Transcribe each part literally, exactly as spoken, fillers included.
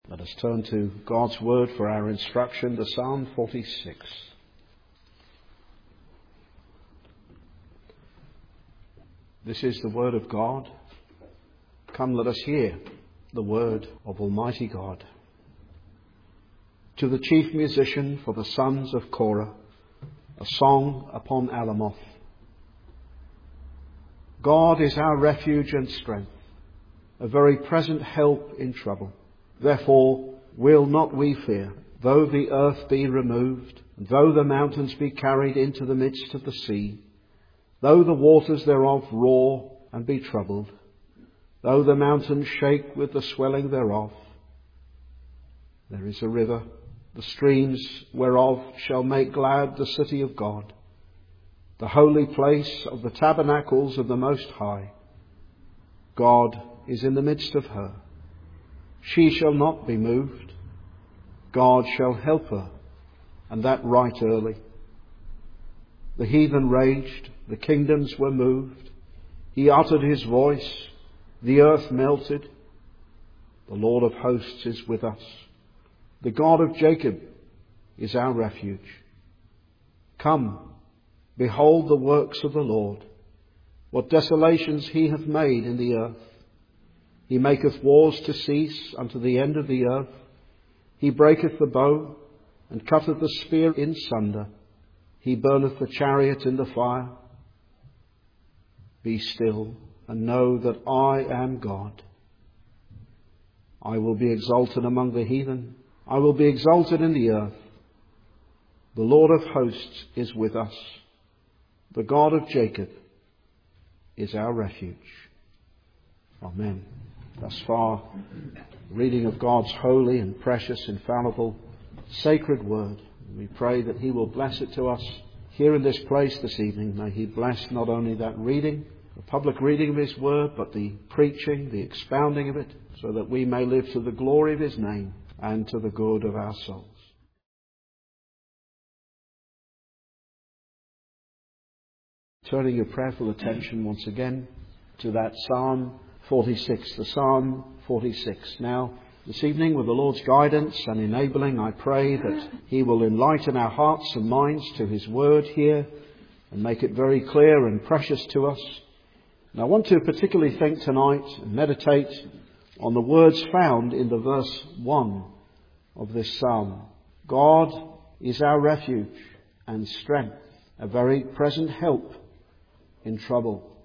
Let us turn to God's Word for our instruction, the Psalm forty-six. This is the Word of God. Come, let us hear the Word of Almighty God. To the chief musician for the sons of Korah, a song upon Alamoth. God is our refuge and strength, a very present help in trouble. Therefore will not we fear, though the earth be removed, though the mountains be carried into the midst of the sea, though the waters thereof roar and be troubled, though the mountains shake with the swelling thereof. There is a river, the streams whereof shall make glad the city of God, the holy place of the tabernacles of the Most High. God is in the midst of her. She shall not be moved. God shall help her, and that right early. The heathen raged, the kingdoms were moved. He uttered his voice, the earth melted. The Lord of hosts is with us. The God of Jacob is our refuge. Come, behold the works of the Lord, what desolations he hath made in the earth. He maketh wars to cease unto the end of the earth. He breaketh the bow, and cutteth the spear in sunder. He burneth the chariot in the fire. Be still, and know that I am God. I will be exalted among the heathen. I will be exalted in the earth. The Lord of hosts is with us. The God of Jacob is our refuge. Amen. Thus far, reading of God's holy and precious, infallible, sacred word. We pray that he will bless it to us here in this place this evening. May he bless not only that reading, the public reading of his word, but the preaching, the expounding of it, so that we may live to the glory of his name and to the good of our souls. Turning your prayerful attention once again to that Psalm forty-six, the Psalm forty-six. Now, this evening, with the Lord's guidance and enabling, I pray that he will enlighten our hearts and minds to his word here and make it very clear and precious to us. And I want to particularly think tonight and meditate on the words found in the verse one of this psalm. God is our refuge and strength, a very present help in trouble.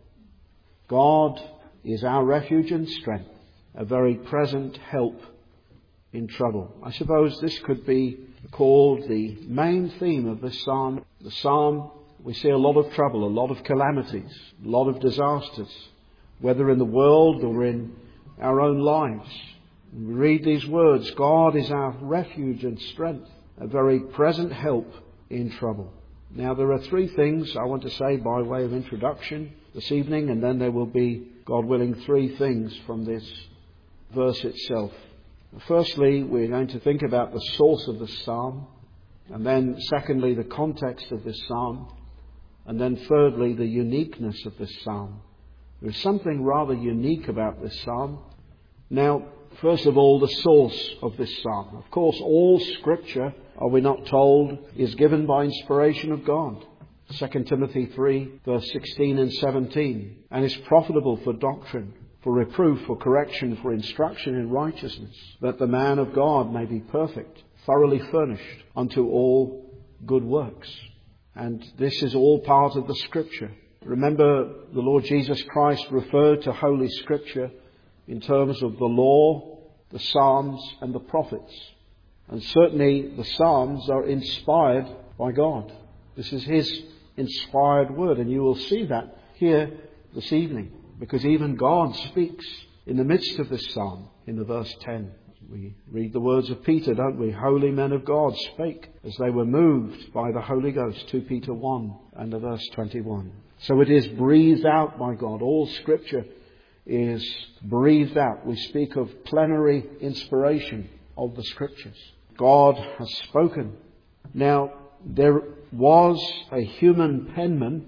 God is our refuge and strength, a very present help in trouble. I suppose this could be called the main theme of this psalm. The psalm, we see a lot of trouble, a lot of calamities, a lot of disasters, whether in the world or in our own lives. And we read these words, God is our refuge and strength, a very present help in trouble. Now, there are three things I want to say by way of introduction this evening, and then there will be, God willing, three things from this verse itself. Firstly, we're going to think about the source of the psalm, and then secondly, the context of this psalm, and then thirdly, the uniqueness of this psalm. There's something rather unique about this psalm. Now, first of all, the source of this psalm. Of course, all Scripture, are we not told, is given by inspiration of God. Second Timothy three, verse sixteen and seventeen. And is profitable for doctrine, for reproof, for correction, for instruction in righteousness, that the man of God may be perfect, thoroughly furnished unto all good works. And this is all part of the Scripture. Remember, the Lord Jesus Christ referred to Holy Scripture in terms of the law, the Psalms and the prophets. And certainly the Psalms are inspired by God. This is his inspired word, and you will see that here this evening, because even God speaks in the midst of this psalm in the verse ten. We read the words of Peter, don't we? Holy men of God spake as they were moved by the Holy Ghost, Second Peter one and the verse twenty-one. So it is breathed out by God. All Scripture is breathed out. We speak of plenary inspiration of the Scriptures. God has spoken. Now, there was a human penman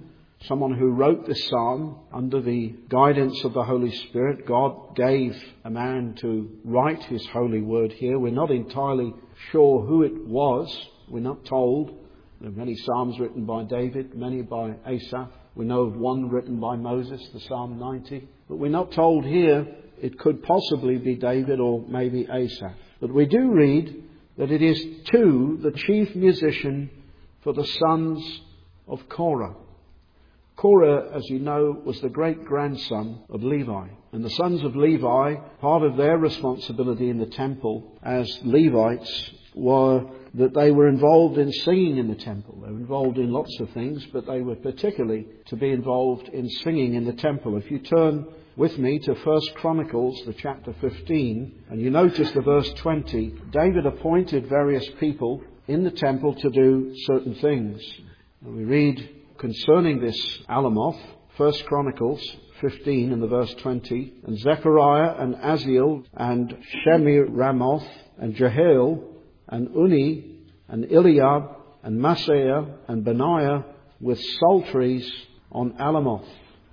someone who wrote this psalm under the guidance of the Holy Spirit. God gave a man to write his holy word here. We're not entirely sure who it was. We're not told. There are many psalms written by David, many by Asaph. We know of one written by Moses, the Psalm ninety. But we're not told here it could possibly be David or maybe Asaph. But we do read that it is to the chief musician for the sons of Korah. Korah, as you know, was the great-grandson of Levi. And the sons of Levi, part of their responsibility in the temple as Levites were that they were involved in singing in the temple. They were involved in lots of things, but they were particularly to be involved in singing in the temple. If you turn with me to First Chronicles, the chapter fifteen, and you notice the verse twenty, David appointed various people in the temple to do certain things. And we read concerning this Alamoth, First Chronicles fifteen and the verse twenty, and Zechariah and Aziel and Shemiramoth and Jehiel and Uni and Eliab and Maaseiah and Benaiah with psalteries on Alamoth.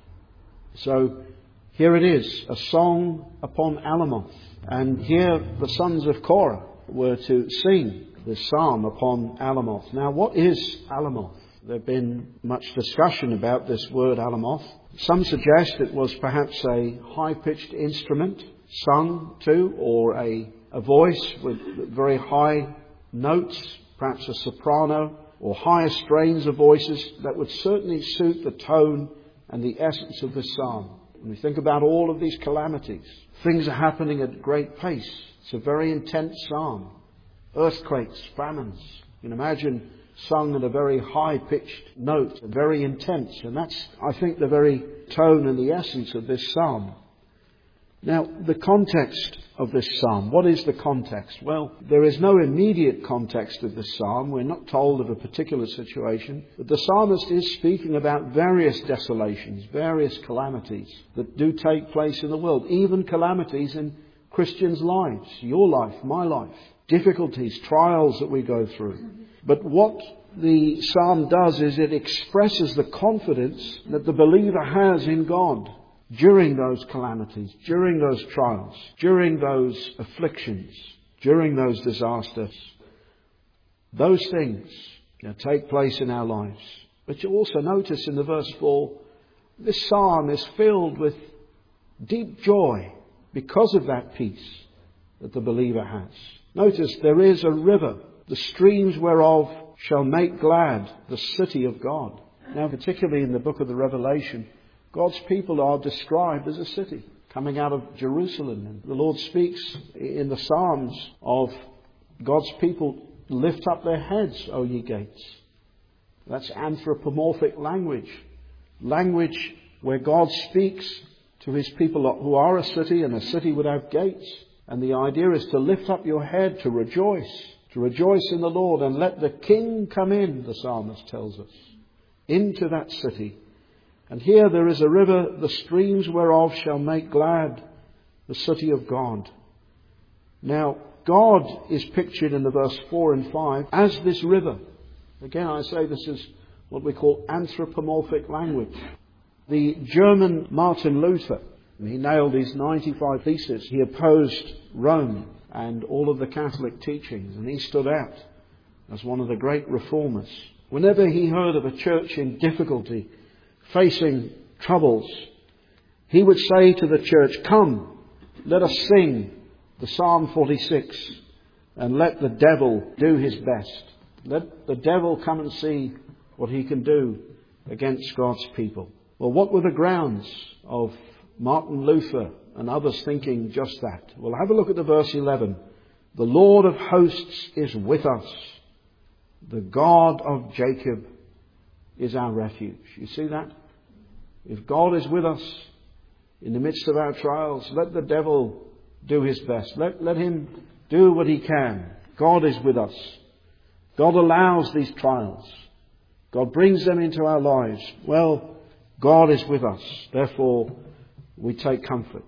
So here it is, a song upon Alamoth. And here the sons of Korah were to sing this psalm upon Alamoth. Now, what is Alamoth? There has been much discussion about this word Alamoth. Some suggest it was perhaps a high-pitched instrument sung to, or a, a voice with very high notes, perhaps a soprano, or higher strains of voices that would certainly suit the tone and the essence of this psalm. When we think about all of these calamities, things are happening at great pace. It's a very intense psalm. Earthquakes, famines. You can imagine sung at a very high-pitched note, very intense. And that's, I think, the very tone and the essence of this psalm. Now, the context of this psalm. What is the context? Well, there is no immediate context of this psalm. We're not told of a particular situation. But the psalmist is speaking about various desolations, various calamities that do take place in the world. Even calamities in Christians' lives, your life, my life. Difficulties, trials that we go through. But what the psalm does is it expresses the confidence that the believer has in God during those calamities, during those trials, during those afflictions, during those disasters. Those things can take place in our lives. But you also notice in the verse four, this psalm is filled with deep joy because of that peace that the believer has. Notice there is a river, the streams whereof shall make glad the city of God. Now, particularly in the book of the Revelation, God's people are described as a city coming out of Jerusalem. And the Lord speaks in the Psalms of God's people, lift up their heads, O ye gates. That's anthropomorphic language. Language where God speaks to his people who are a city and a city without gates. And the idea is to lift up your head, to rejoice, to rejoice in the Lord, and let the King come in, the psalmist tells us, into that city. And here there is a river, the streams whereof shall make glad the city of God. Now, God is pictured in the verse four and five as this river. Again, I say this is what we call anthropomorphic language. The German Martin Luther, he nailed his ninety-five theses. He opposed Rome and all of the Catholic teachings, and he stood out as one of the great reformers. Whenever he heard of a church in difficulty, facing troubles, he would say to the church, come, let us sing the Psalm forty-six, and let the devil do his best. Let the devil come and see what he can do against God's people. Well, what were the grounds of Martin Luther and others thinking just that? Well, have a look at the verse eleven. The Lord of hosts is with us. The God of Jacob is our refuge. You see that? If God is with us in the midst of our trials, let the devil do his best. Let, let him do what he can. God is with us. God allows these trials. God brings them into our lives. Well, God is with us. Therefore, we take comfort.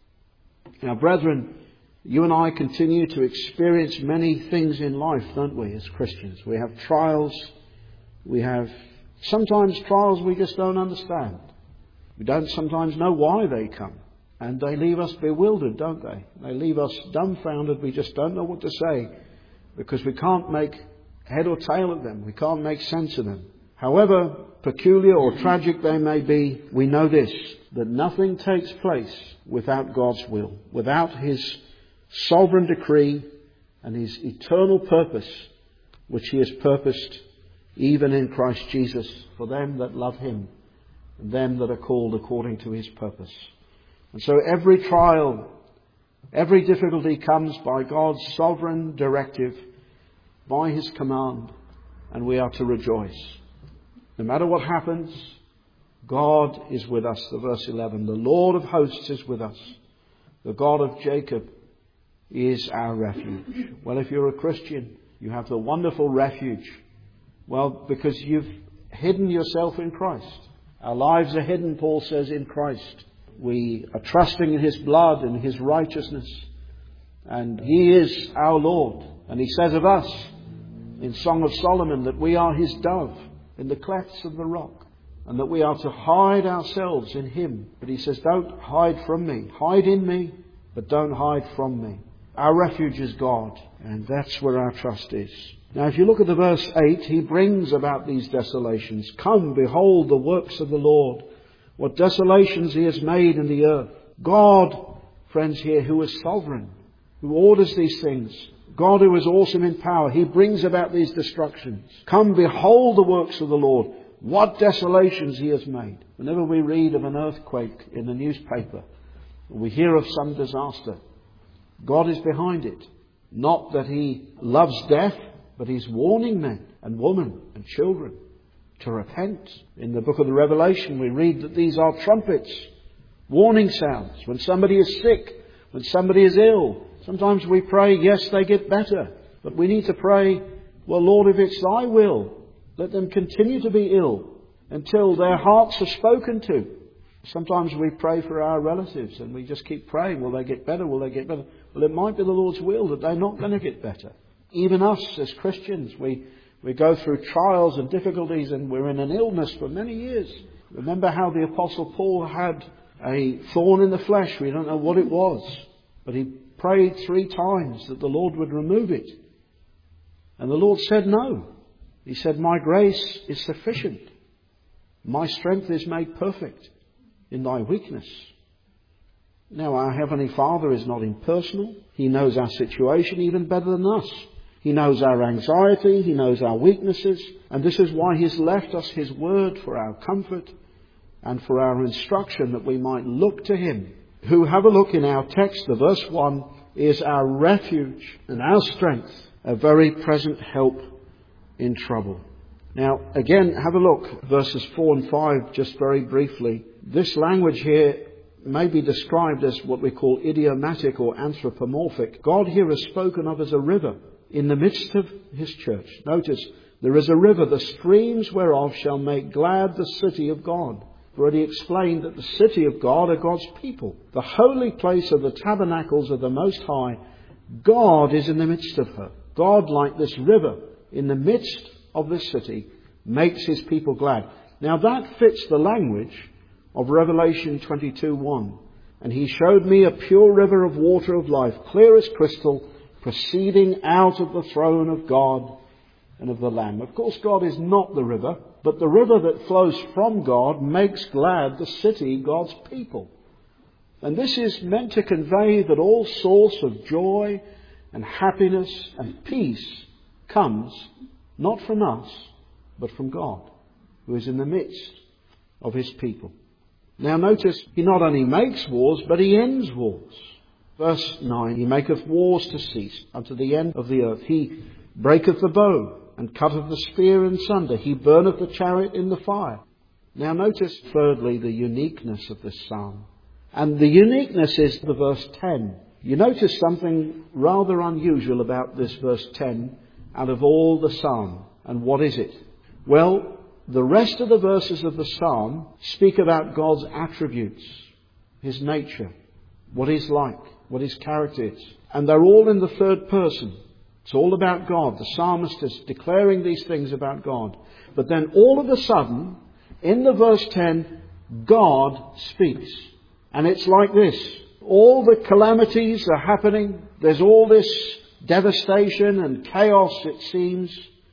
Now, brethren, you and I continue to experience many things in life, don't we, as Christians? We have trials, we have Sometimes trials we just don't understand. We don't sometimes know why they come. And they leave us bewildered, don't they? They leave us dumbfounded. We just don't know what to say because we can't make head or tail of them. We can't make sense of them. However peculiar or tragic they may be, we know this, that nothing takes place without God's will, without His sovereign decree and His eternal purpose, which He has purposed even in Christ Jesus for them that love Him and them that are called according to His purpose. And so every trial, every difficulty comes by God's sovereign directive, by His command, and we are to rejoice. No matter what happens, God is with us. The verse eleven, the Lord of hosts is with us. The God of Jacob is our refuge. Well, if you're a Christian, you have the wonderful refuge. Well, because you've hidden yourself in Christ. Our lives are hidden, Paul says, in Christ. We are trusting in His blood and His righteousness. And He is our Lord. And He says of us in Song of Solomon that we are His dove in the clefts of the rock. And that we are to hide ourselves in Him. But He says, don't hide from me. Hide in me, but don't hide from me. Our refuge is God. And that's where our trust is. Now if you look at the verse eight, He brings about these desolations. Come, behold the works of the Lord. What desolations He has made in the earth. God, friends here, who is sovereign, who orders these things. God who is awesome in power. He brings about these destructions. Come, behold the works of the Lord. What desolations He has made. Whenever we read of an earthquake in the newspaper, or we hear of some disaster, God is behind it. Not that He loves death, but He's warning men and women and children to repent. In the book of the Revelation we read that these are trumpets, warning sounds. When somebody is sick, when somebody is ill, sometimes we pray, yes, they get better. But we need to pray, well, Lord, if it's Thy will, let them continue to be ill until their hearts are spoken to. Sometimes we pray for our relatives and we just keep praying, will they get better, will they get better? Well, it might be the Lord's will that they're not going to get better. Even us as Christians, we We go through trials and difficulties and we're in an illness for many years. Remember how the Apostle Paul had a thorn in the flesh. We don't know what it was. But he prayed three times that the Lord would remove it. And the Lord said no. He said, my grace is sufficient. My strength is made perfect in thy weakness. Now our Heavenly Father is not impersonal. He knows our situation even better than us. He knows our anxiety, He knows our weaknesses, and this is why He's left us His word for our comfort and for our instruction, that we might look to Him, who, have a look in our text, the verse one, is our refuge and our strength, a very present help in trouble. Now, again, have a look, verses four and five, just very briefly. This language here may be described as what we call idiomatic or anthropomorphic. God here is spoken of as a river in the midst of His church. Notice, there is a river, the streams whereof shall make glad the city of God. I've already explained that the city of God are God's people. The holy place of the tabernacles of the Most High, God is in the midst of her. God, like this river, in the midst of this city, makes His people glad. Now that fits the language of Revelation twenty-two one. And He showed me a pure river of water of life, clear as crystal, proceeding out of the throne of God and of the Lamb. Of course, God is not the river, but the river that flows from God makes glad the city, God's people. And this is meant to convey that all source of joy and happiness and peace comes not from us, but from God, who is in the midst of His people. Now notice, He not only makes wars, but He ends wars. Verse nine, He maketh wars to cease unto the end of the earth. He breaketh the bow and cutteth the spear in sunder. He burneth the chariot in the fire. Now notice, thirdly, the uniqueness of this psalm. And the uniqueness is the verse ten. You notice something rather unusual about this verse ten out of all the psalm. And what is it? Well, the rest of the verses of the psalm speak about God's attributes, His nature, what He's like, what His character is. And they're all in the third person. It's all about God. The psalmist is declaring these things about God. But then all of a sudden, in the verse ten, God speaks. And it's like this. All the calamities are happening. There's all this devastation and chaos, it seems.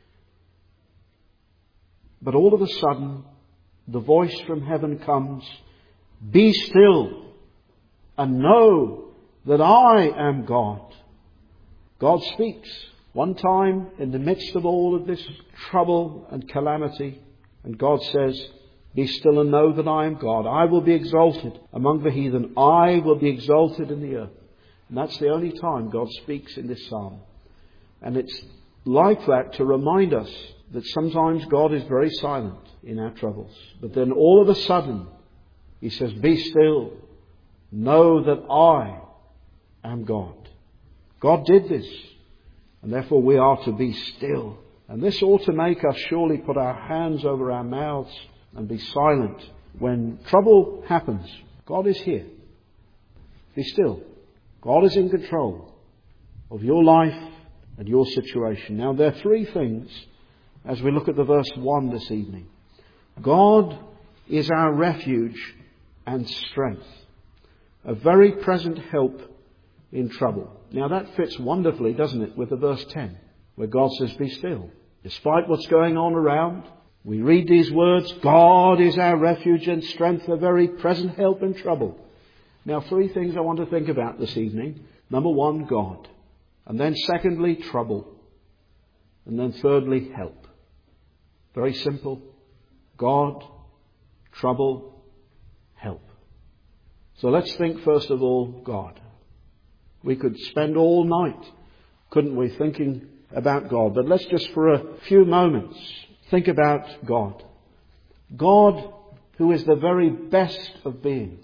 But all of a sudden, the voice from heaven comes, "Be still and know that I am God." God speaks one time in the midst of all of this trouble and calamity, and God says, "Be still and know that I am God. I will be exalted among the heathen. I will be exalted in the earth." And that's the only time God speaks in this psalm. And it's like that to remind us that sometimes God is very silent in our troubles. But then all of a sudden, He says, "Be still. Know that I am God." God did this, and therefore we are to be still. And this ought to make us surely put our hands over our mouths and be silent when trouble happens. God is here. Be still. God is in control of your life and your situation. Now there are three things as we look at the verse one this evening. God is our refuge and strength, a very present help in trouble. Now that fits wonderfully, doesn't it, with the verse ten, where God says, "Be still." Despite what's going on around, we read these words, God is our refuge and strength, a very present help in trouble. Now three things I want to think about this evening. Number one, God. And then secondly, trouble. And then thirdly, help. Very simple. God, trouble, help. So let's think first of all, God. We could spend all night, couldn't we, thinking about God. But let's just for a few moments think about God. God who is the very best of beings.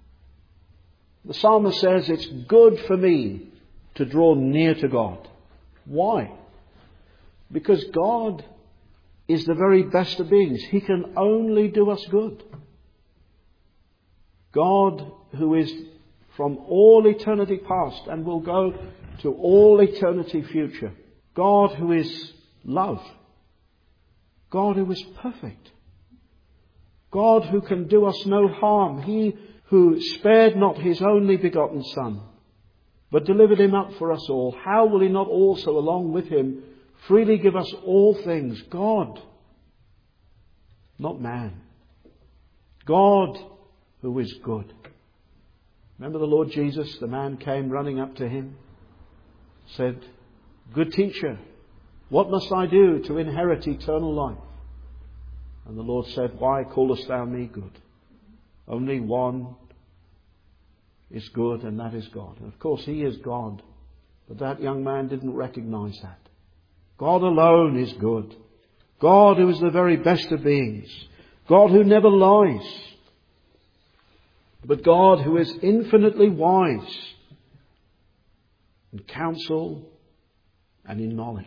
The psalmist says it's good for me to draw near to God. Why? Because God is the very best of beings. He can only do us good. God who is from all eternity past and will go to all eternity future. God who is love. God who is perfect. God who can do us no harm. He who spared not His only begotten Son, but delivered Him up for us all. How will He not also, along with Him, freely give us all things? God, not man. God who is good. Remember the Lord Jesus, the man came running up to Him, said, "Good teacher, what must I do to inherit eternal life?" And the Lord said, "Why callest thou me good? Only one is good, and that is God." And of course He is God, but that young man didn't recognize that. God alone is good. God who is the very best of beings. God who never lies. But God who is infinitely wise in counsel and in knowledge.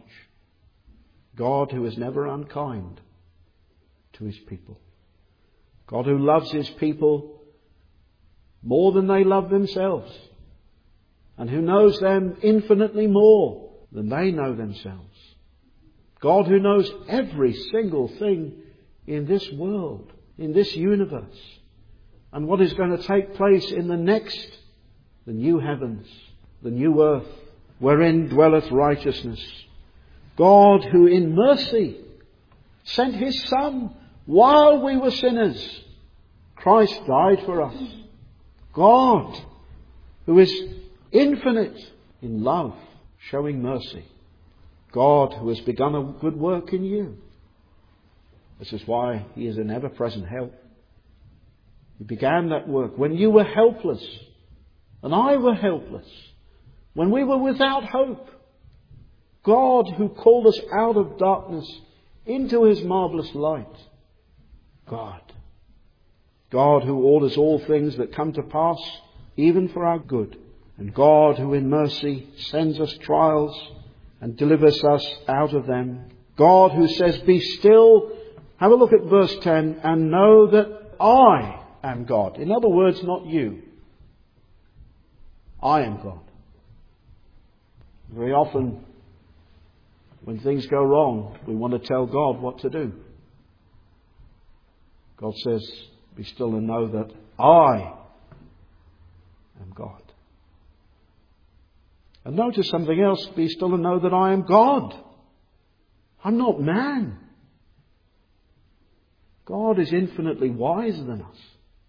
God who is never unkind to His people. God who loves His people more than they love themselves, and who knows them infinitely more than they know themselves. God who knows every single thing in this world, in this universe, and what is going to take place in the next, the new heavens, the new earth, wherein dwelleth righteousness. God who in mercy sent His Son while we were sinners. Christ died for us. God who is infinite in love, showing mercy. God who has begun a good work in you. This is why He is an ever-present help. He began that work when you were helpless and I were helpless, when we were without hope. God who called us out of darkness into His marvellous light. God. God who orders all things that come to pass, even for our good. And God who in mercy sends us trials and delivers us out of them. God who says, "Be still." Have a look at verse ten. "And know that I am God." In other words, not you. I am God. Very often When things go wrong, we want to tell God what to do. God says, be still and know that I am God. And notice something else, be still and know that I am God. I'm not man. God is infinitely wiser than us.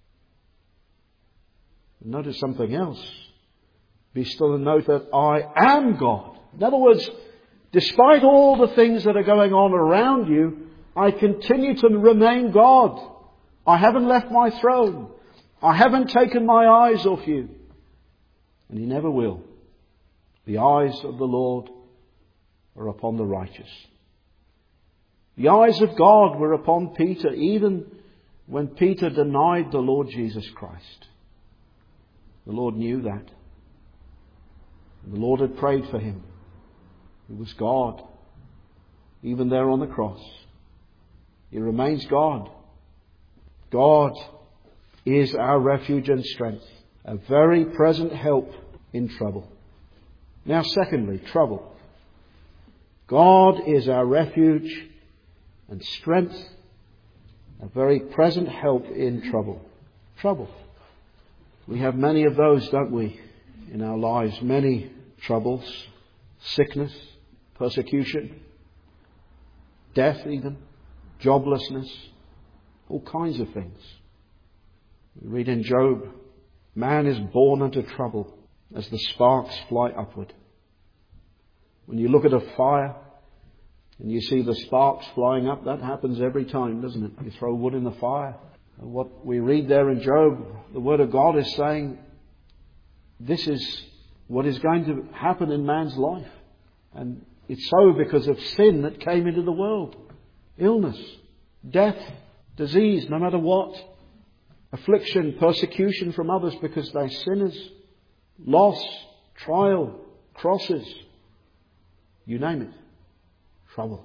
And notice something else. Be still and know that I am God. In other words, despite all the things that are going on around you, I continue to remain God. I haven't left my throne. I haven't taken my eyes off you. And He never will. The eyes of the Lord are upon the righteous. The eyes of God were upon Peter even when Peter denied the Lord Jesus Christ. The Lord knew that. The Lord had prayed for him. He was God. Even there on the cross. He remains God. God is our refuge and strength. A very present help in trouble. Now secondly, trouble. God is our refuge and strength. A very present help in trouble. Trouble. We have many of those, don't we, in our lives. Many troubles. Sickness. Persecution. Death even. Joblessness. All kinds of things. We read in Job, man is born unto trouble as the sparks fly upward. When you look at a fire and you see the sparks flying up, that happens every time, doesn't it? You throw wood in the fire. And what we read there in Job, the Word of God is saying, this is what is going to happen in man's life. And it's so because of sin that came into the world. Illness, death, disease, no matter what. Affliction, persecution from others because they're sinners. Loss, trial, crosses. You name it. Trouble.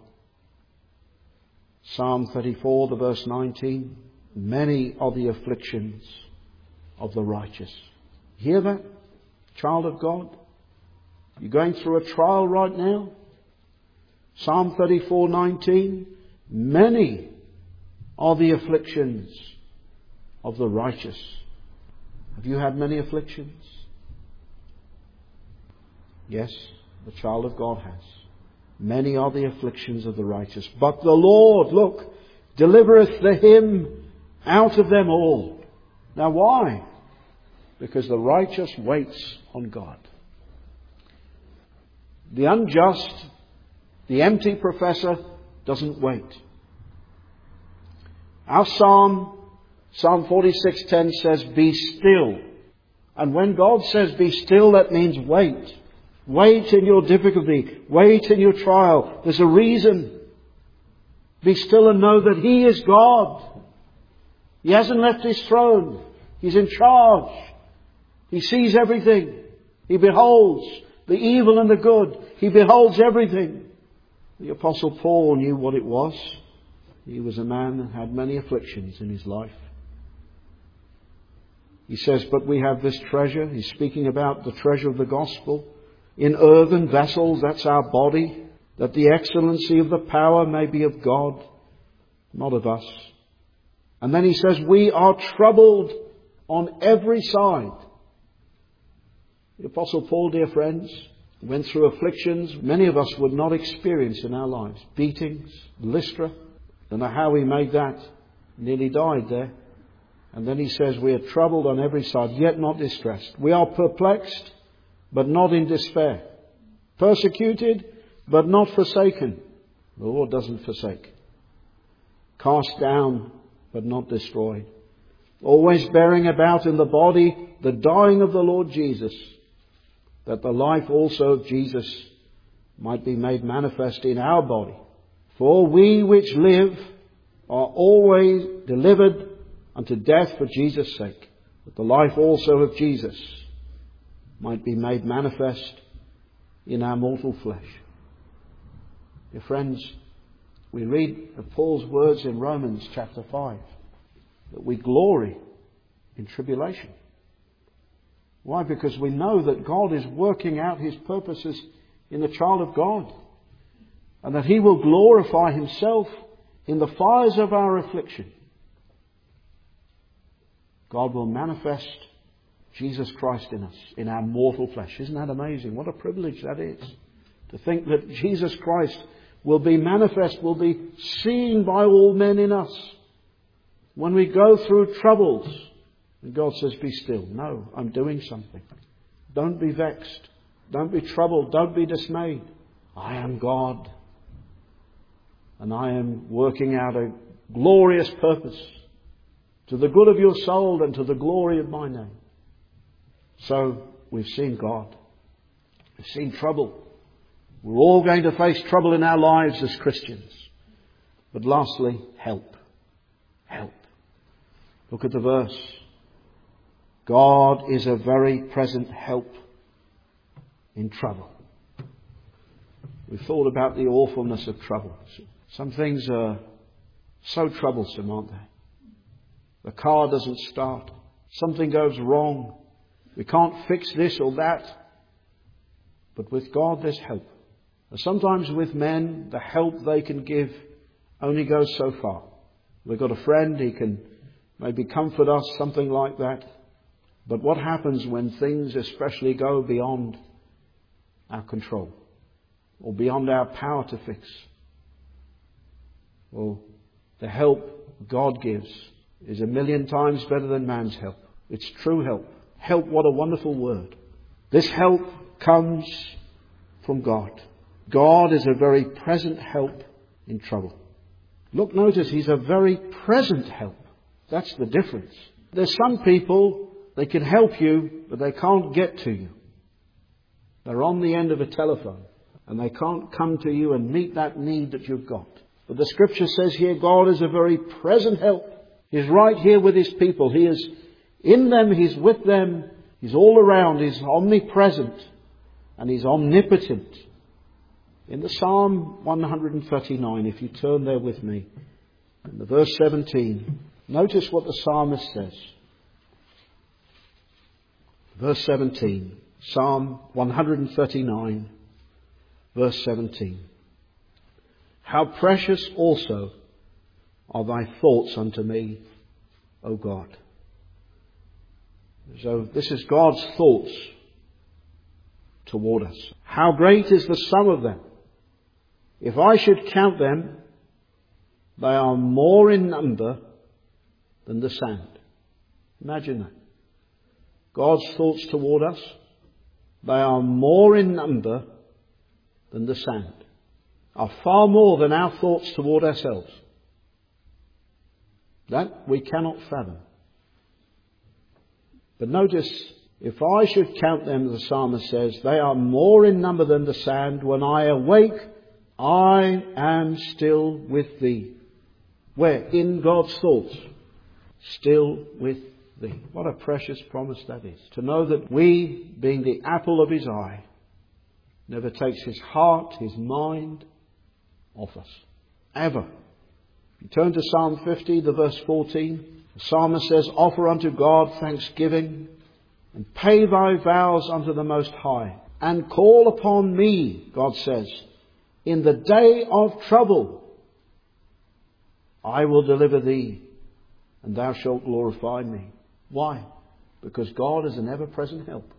Psalm thirty-four, the verse nineteen. Many are the afflictions of the righteous. Hear that, child of God? You're going through a trial right now? Psalm thirty-four, nineteen. Many are the afflictions of the righteous. Have you had many afflictions? Yes, the child of God has. Many are the afflictions of the righteous. But the Lord, look, delivereth the him out of them all. Now why? Because the righteous waits on God. The unjust, the empty professor doesn't wait. Our psalm, Psalm forty-six ten says, be still. And when God says be still, that means wait. Wait in your difficulty. Wait in your trial. There's a reason. Be still and know that He is God. He hasn't left His throne. He's in charge. He sees everything. He beholds the evil and the good. He beholds everything. The Apostle Paul knew what it was. He was a man that had many afflictions in his life. He says, but we have this treasure. He's speaking about the treasure of the gospel. In earthen vessels, that's our body, that the excellency of the power may be of God, not of us. And then he says, we are troubled on every side. The Apostle Paul, dear friends, went through afflictions many of us would not experience in our lives. Beatings, Lystra. Don't know how he made that. Nearly died there. And then he says, we are troubled on every side, yet not distressed. We are perplexed, but not in despair. Persecuted, but not forsaken. The Lord doesn't forsake. Cast down, but not destroyed. Always bearing about in the body the dying of the Lord Jesus, that the life also of Jesus might be made manifest in our body. For we which live are always delivered unto death for Jesus' sake, that the life also of Jesus might be made manifest in our mortal flesh. Dear friends, we read of Paul's words in Romans chapter five, that we glory in tribulation. Why? Because we know that God is working out His purposes in the child of God. and that He will glorify Himself in the fires of our affliction. God will manifest Jesus Christ in us, in our mortal flesh. Isn't that amazing? What a privilege that is. To think that Jesus Christ will be manifest, will be seen by all men in us. When we go through troubles, and God says, be still. No, I'm doing something. Don't be vexed. Don't be troubled. Don't be dismayed. I am God. And I am working out a glorious purpose to the good of your soul and to the glory of my name. So we've seen God. We've seen trouble. We're all going to face trouble in our lives as Christians. But lastly, help. Help. Look at the verse. God is a very present help in trouble. We've thought about the awfulness of trouble. Some things are so troublesome, aren't they? The car doesn't start. Something goes wrong. We can't fix this or that. But with God there's help. Sometimes with men, the help they can give only goes so far. We've got a friend, he can maybe comfort us, something like that. But what happens when things especially go beyond our control or beyond our power to fix? Well, the help God gives is a million times better than man's help. It's true help. Help, what a wonderful word. This help comes from God. God is a very present help in trouble. Look, notice He's a very present help. That's the difference. There's some people, they can help you, but they can't get to you. They're on the end of a telephone, and they can't come to you and meet that need that you've got. But the Scripture says here, God is a very present help. He's right here with His people. He is in them, He's with them, He's all around, He's omnipresent, and He's omnipotent. In the Psalm one thirty-nine, if you turn there with me, in the verse seventeen, notice what the psalmist says. Verse seventeen, Psalm one thirty-nine, verse seventeen. How precious also are thy thoughts unto me, O God. So this is God's thoughts toward us. How great is the sum of them? If I should count them, they are more in number than the sand. Imagine that. God's thoughts toward us, they are more in number than the sand. Are far more than our thoughts toward ourselves. That we cannot fathom. But notice, if I should count them, the psalmist says, they are more in number than the sand. When I awake, I am still with thee. Where? In God's thoughts. Still with thee. What a precious promise that is. To know that we, being the apple of His eye, never takes His heart, His mind off us. Ever. If you turn to Psalm fifty, the verse fourteen, the psalmist says, offer unto God thanksgiving, and pay thy vows unto the Most High, and call upon me, God says, in the day of trouble. I will deliver thee, and thou shalt glorify me. Why? Because God is an ever-present help.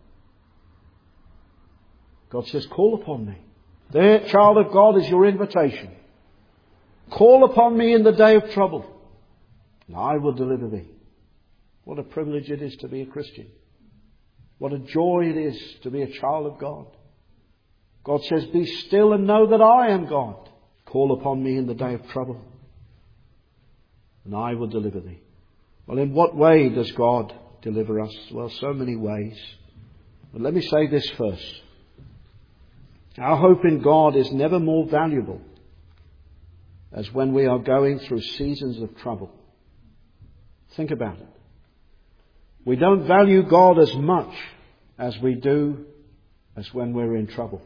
God says, call upon me. There, child of God, is your invitation. Call upon me in the day of trouble, and I will deliver thee. What a privilege it is to be a Christian. What a joy it is to be a child of God. God says, be still and know that I am God. Call upon me in the day of trouble, and I will deliver thee. Well, in what way does God deliver us? Well, so many ways. But let me say this first. Our hope in God is never more valuable as when we are going through seasons of trouble. Think about it. We don't value God as much as we do as when we're in trouble.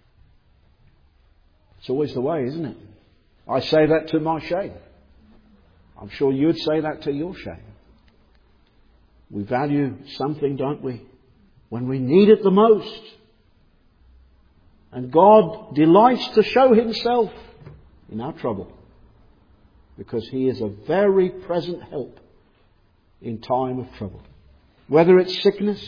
It's always the way, isn't it? I say that to my shame. I'm sure you'd say that to your shame. We value something, don't we, when we need it the most. And God delights to show Himself in our trouble, because He is a very present help in time of trouble. Whether it's sickness,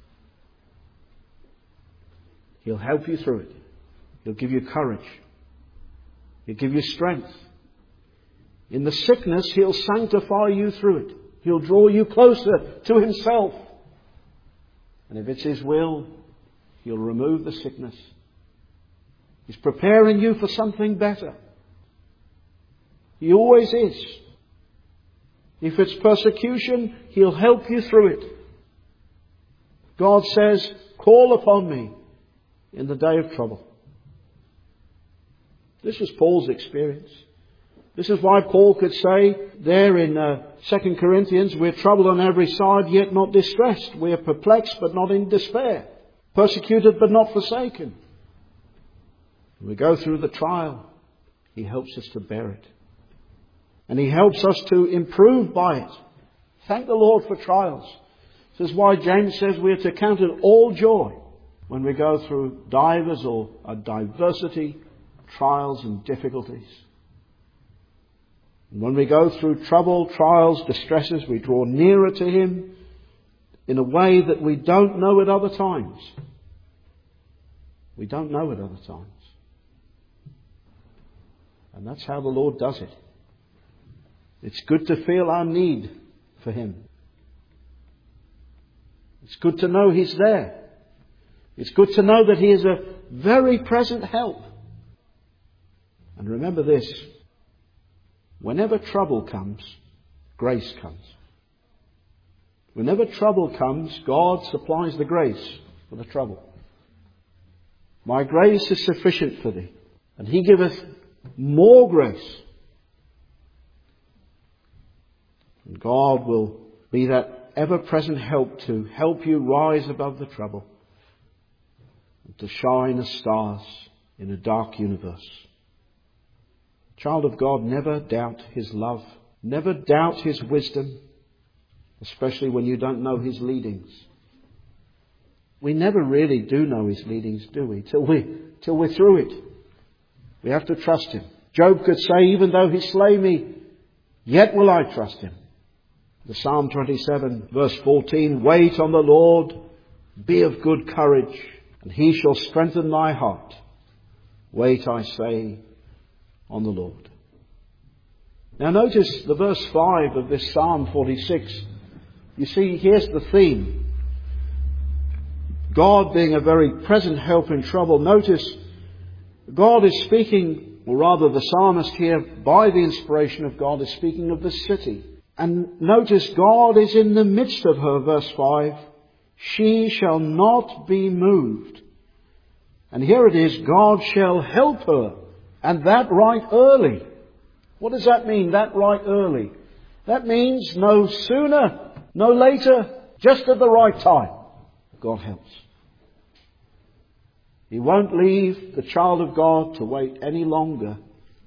He'll help you through it. He'll give you courage. He'll give you strength. In the sickness, He'll sanctify you through it. He'll draw you closer to Himself. And if it's His will, He'll remove the sickness. He's preparing you for something better. He always is. If it's persecution, He'll help you through it. God says, call upon me in the day of trouble. This was Paul's experience. This is why Paul could say there in uh, Second Corinthians, we're troubled on every side, yet not distressed. We are perplexed, but not in despair. Persecuted, but not forsaken. When we go through the trial, He helps us to bear it. And He helps us to improve by it. Thank the Lord for trials. This is why James says we are to count it all joy when we go through divers or a diversity, trials and difficulties. And when we go through trouble, trials, distresses, we draw nearer to Him in a way that we don't know at other times. We don't know at other times. And that's how the Lord does it. It's good to feel our need for Him. It's good to know He's there. It's good to know that He is a very present help. And remember this, whenever trouble comes, grace comes. Whenever trouble comes, God supplies the grace for the trouble. My grace is sufficient for thee, and He giveth more grace. And God will be that ever-present help to help you rise above the trouble and to shine as stars in a dark universe. Child of God, never doubt His love. Never doubt His wisdom, especially when you don't know His leadings. We never really do know His leadings, do we? Till we, till we're through it. We have to trust Him. Job could say, even though He slay me, yet will I trust Him. The Psalm twenty-seven verse fourteen, wait on the Lord, be of good courage, and He shall strengthen thy heart. Wait, I say, on the Lord. Now notice the verse five of this Psalm forty-six. You see, here's the theme. God being a very present help in trouble. Notice, God is speaking, or rather the psalmist here, by the inspiration of God, is speaking of the city. And notice, God is in the midst of her, verse five. She shall not be moved. And here it is, God shall help her, and that right early. What does that mean, that right early? That means no sooner, no later, just at the right time. God helps. He won't leave the child of God to wait any longer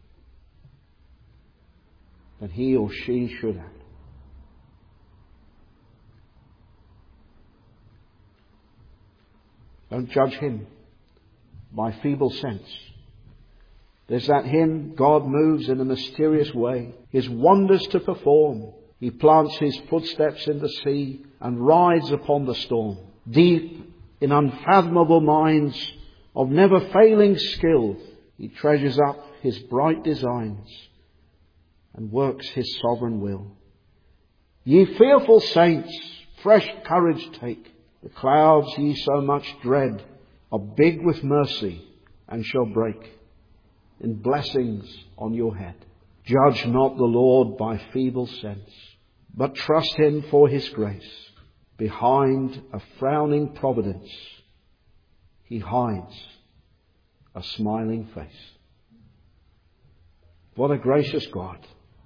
than he or she should have. Don't judge him by feeble sense. There's that hymn, God moves in a mysterious way, His wonders to perform. He plants His footsteps in the sea and rides upon the storm. Deep in unfathomable minds of never failing skill, He treasures up His bright designs and works His sovereign will. Ye fearful saints, fresh courage take. The clouds ye so much dread are big with mercy and shall break in blessings on your head. Judge not the Lord by feeble sense, but trust Him for His grace. Behind a frowning providence, He hides a smiling face. What a gracious God.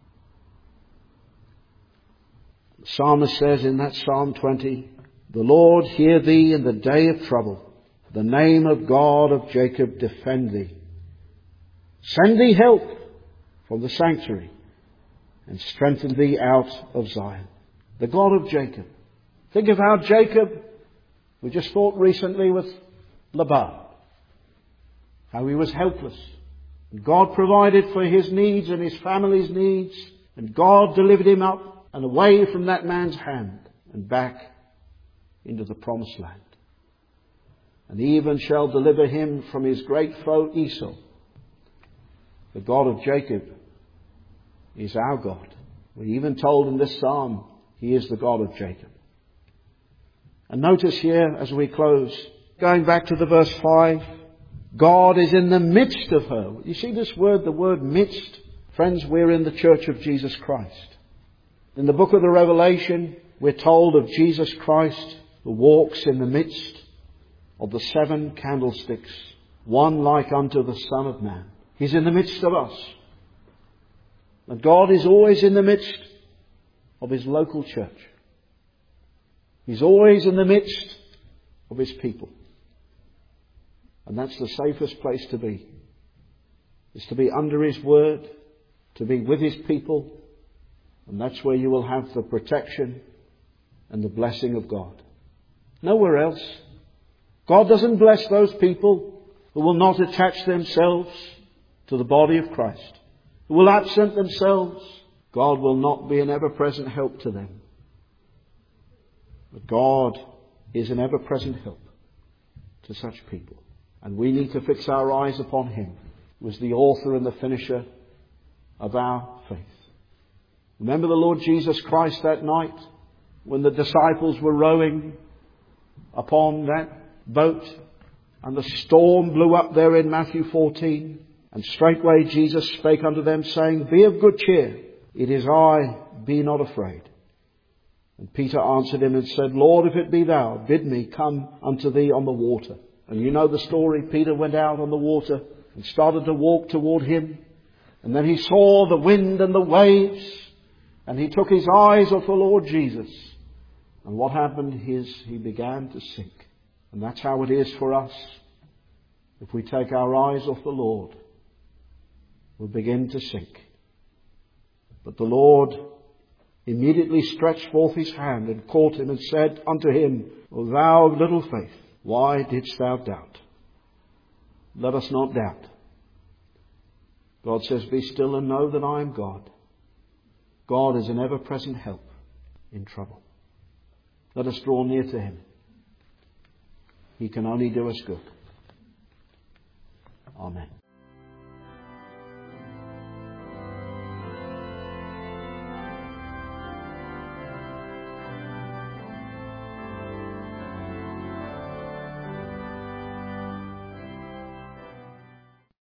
The psalmist says in that Psalm twenty, the Lord hear thee in the day of trouble. The name of God of Jacob defend thee. Send thee help from the sanctuary and strengthen thee out of Zion. The God of Jacob. Think of how Jacob, we just fought recently with Laban, how he was helpless, And God provided for his needs and his family's needs. And God delivered him up and away from that man's hand and back into the promised land. And even shall deliver him from his great foe Esau. The God of Jacob is our God. We're even told in this psalm, he is the God of Jacob. And notice here as we close, going back to the verse five, God is in the midst of her. You see this word, the word midst? Friends, we're in the church of Jesus Christ. In the book of the Revelation, we're told of Jesus Christ who walks in the midst of the seven candlesticks, one like unto the Son of Man. He's in the midst of us. And God is always in the midst of his local church. He's always in the midst of his people. And that's the safest place to be. Is to be under his word, to be with his people. And that's where you will have the protection and the blessing of God. Nowhere else. God doesn't bless those people who will not attach themselves to the body of Christ, who will absent themselves. God will not be an ever-present help to them. But God is an ever-present help to such people. And we need to fix our eyes upon him, who is the author and the finisher of our faith. Remember the Lord Jesus Christ that night when the disciples were rowing upon that boat and the storm blew up there in Matthew fourteen. And straightway Jesus spake unto them, saying, Be of good cheer, it is I, be not afraid. And Peter answered him and said, Lord, if it be thou, bid me come unto thee on the water. And you know the story. Peter went out on the water and started to walk toward him. And then he saw the wind and the waves. And he took his eyes off the Lord Jesus. And what happened is he began to sink. And that's how it is for us. If we take our eyes off the Lord, we'll begin to sink. But the Lord immediately stretched forth his hand and caught him and said unto him, O thou of little faith, why didst thou doubt? Let us not doubt. God says, Be still and know that I am God. God is an ever-present help in trouble. Let us draw near to him. He can only do us good. Amen.